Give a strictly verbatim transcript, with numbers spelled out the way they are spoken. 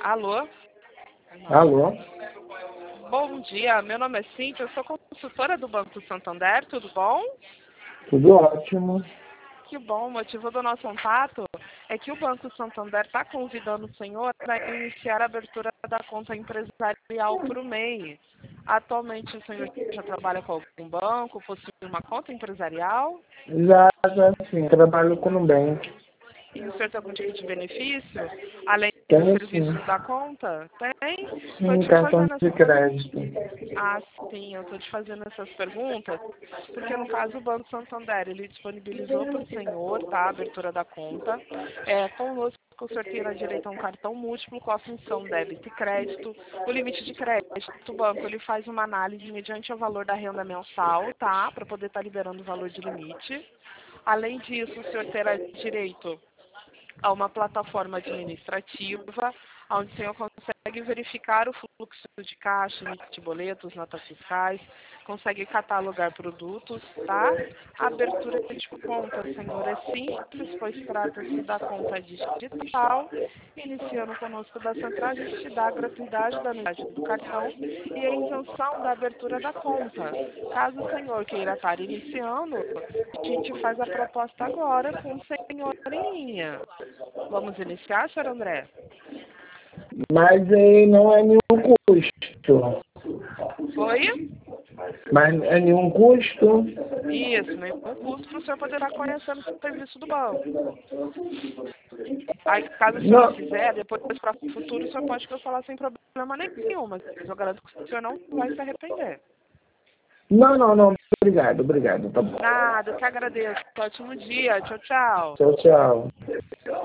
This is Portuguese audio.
Alô? Alô? Bom dia, meu nome é Cíntia, eu sou consultora do Banco Santander, tudo bom? Tudo ótimo. Que bom, o motivo do nosso contato é que o Banco Santander está convidando o senhor para iniciar a abertura da conta empresarial para o M E I. Atualmente o senhor já trabalha com algum banco, possui uma conta empresarial? Já, já sim, trabalho com o Nubank. E o senhor tem algum tipo de benefício? Além dos Tenho serviços sim. da conta? Tem? Estou Sim, te cartão fazendo de essa... crédito. Ah, sim, eu estou te fazendo essas perguntas, porque no caso o Banco Santander, ele disponibilizou para o senhor, tá, a abertura da conta. É, conosco o senhor terá direito a um cartão múltiplo com a função débito e crédito. O limite de crédito, o banco ele faz uma análise mediante o valor da renda mensal, tá, para poder estar liberando o valor de limite. Além disso, o senhor terá direito a uma plataforma administrativa, onde o senhor consegue verificar o fluxo de caixa, limite de boletos, notas fiscais, consegue catalogar produtos, tá? A abertura de conta, senhor, é simples, pois trata-se da conta digital. Iniciando conosco da Central, a gente te dá a gratuidade da anuidade do cartão e a isenção da abertura da conta. Caso o senhor queira estar iniciando, a gente faz a proposta agora com o senhor em linha. Vamos iniciar, senhor André? Mas aí não é nenhum custo. Oi? Mas é nenhum custo? Isso, nenhum custo para o senhor poder estar conhecendo o serviço do banco. Aí, caso o senhor não Não, quiser, depois para o futuro, o senhor pode cancelar sem problema nenhum, mas eu garanto que o senhor não vai se arrepender. não, não, não. Obrigado, obrigado. Tá bom. Nada, eu que agradeço. Ótimo dia. Tchau, tchau. Tchau, tchau.